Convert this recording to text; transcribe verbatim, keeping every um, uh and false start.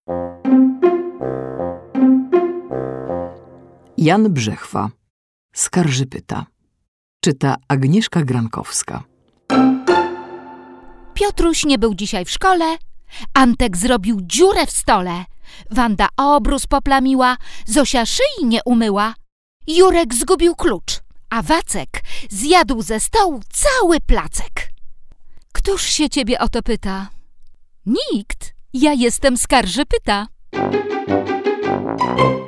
Jan Brzechwa. Skarżypyta. Czyta Agnieszka Grankowska. Piotruś nie był dzisiaj w szkole, Antek zrobił dziurę w stole, Wanda obrus poplamiła, Zosia szyi nie umyła, Jurek zgubił klucz, a Wacek zjadł ze stołu cały placek. Któż się ciebie o to pyta? Nikt, ja jestem Skarżypyta.